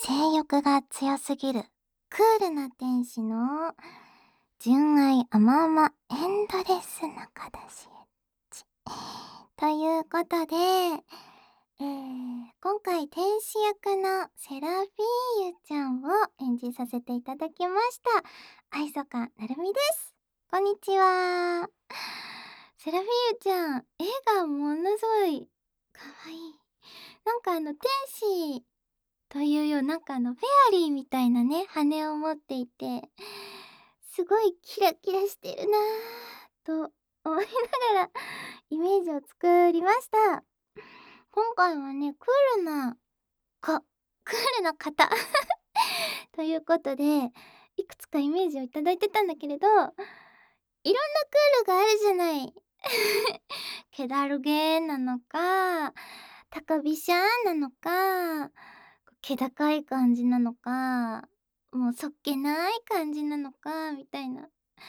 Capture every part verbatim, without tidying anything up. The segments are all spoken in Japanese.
性欲が強すぎるクールな天使の純愛甘々エンドレスな片しエッチ。ということで、えー、今回天使役のセラフィーユちゃんを演じさせていただきました。愛坂なるみです。こんにちは。セラフィーユちゃん、絵がものすごいかわいい。なんかあの天使というようなんかあのフェアリーみたいなね羽を持っていて、すごいキラキラしてるなぁと思いながらイメージを作りました。今回はね、クールなかクールな方ということで、いくつかイメージをいただいてたんだけれど、いろんなクールがあるじゃない。ケダルゲーなのか、高飛車なのか、気高い感じなのか、もうそっけない感じなのかみたいな。で、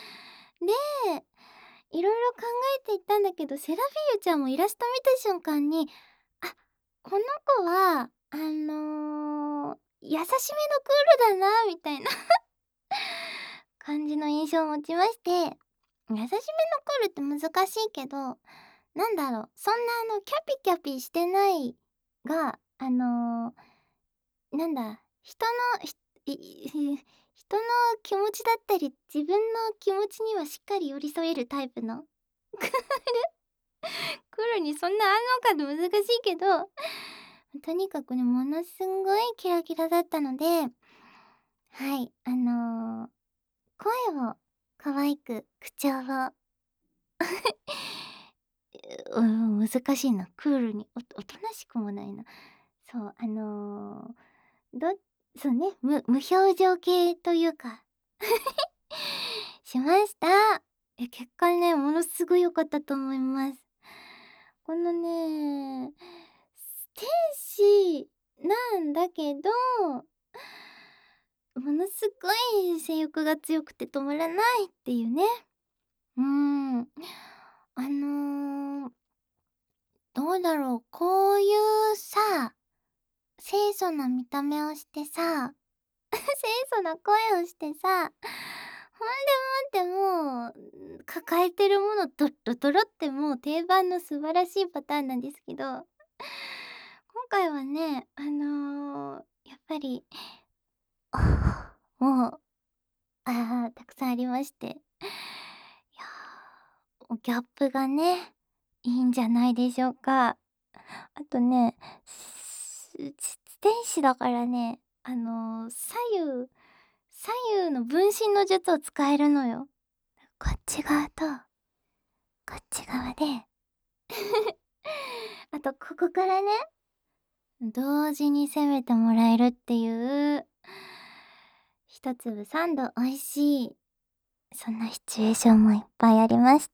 いろいろ考えていったんだけど、セラフィーユちゃんもイラスト見た瞬間に、あ、この子はあの、優しめのクールだなみたいな感じの印象を持ちまして、優しめのクールって難しいけど、なんだろう、そんなあのキャピキャピしてないが、あの、なんだ、人のひいい人の気持ちだったり、自分の気持ちにはしっかり寄り添えるタイプのクールクールにそんなあんのかって難しいけど、とにかくね、ものすんごいキラキラだったので、はい、あの、声を可愛く、口調をうーん、難しいな。クールに、おおとなしくもないな。そう、あの、どそうね、む無表情系というかしました。え、結果ね、ものすごい良かったと思います。このね、天使なんだけど、ものすごい性欲が強くて止まらないっていうね。うーん。あの、どうだろう、こういうさ、清楚な見た目をしてさ、清楚な声をしてさ、ほんでもってもう、抱えてるものドッロドロってもう定番の素晴らしいパターンなんですけど、今回はね、あの、やっぱり、もう、ああ、たくさんありまして。いや、ギャップがね、いいんじゃないでしょうか。あとね、すつ天使だからね、あの、左右左右の分身の術を使えるのよ。こっち側と、こっち側であとここからね、同時に攻めてもらえるっていう、一粒三度美味しい、そんなシチュエーションもいっぱいありました。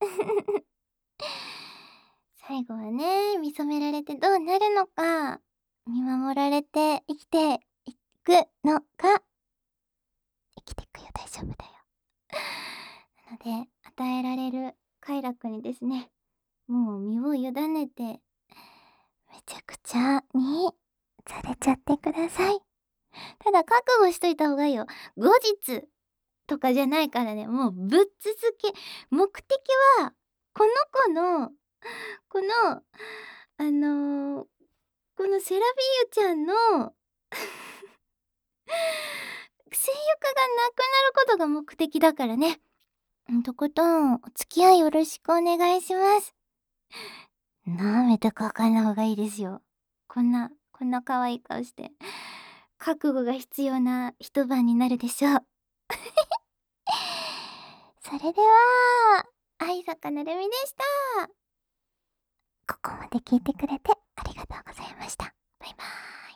最後はね、見初められてどうなるのか、見守られて生きていくのか、生きてくよ、大丈夫だよ。なので、与えられる快楽にですね、もう身を委ねて、めちゃくちゃにされちゃってください。ただ覚悟しといた方がいいよ。後日とかじゃないからね、もうぶっ続け。目的は、この子の、この、あの、このセラフィーユちゃんの性欲がなくなることが目的だからね。うん、とことんお付き合いよろしくお願いします。なめてかかんない方がいいですよ。こんなこんな可愛い顔して、覚悟が必要な一晩になるでしょう。それでは、愛坂なるみでした。ここまで聞いてくれてありがとうございました。バイバーイ。